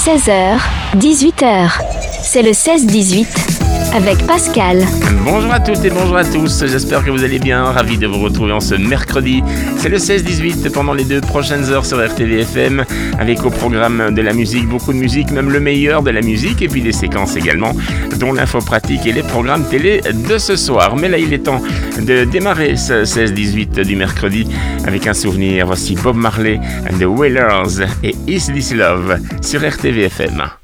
16h, 18h. C'est le 16-18 avec Pascal. Bonjour à toutes et bonjour à tous, j'espère que vous allez bien, ravi de vous retrouver en ce mercredi. C'est le 16-18 pendant les 2 prochaines heures sur RTV-FM, avec au programme de la musique, beaucoup de musique, même le meilleur de la musique, et puis des séquences également, dont l'info pratique et les programmes télé de ce soir. Mais là, il est temps de démarrer ce 16-18 du mercredi avec un souvenir. Voici Bob Marley and the Wailers et Is This Love sur RTV-FM.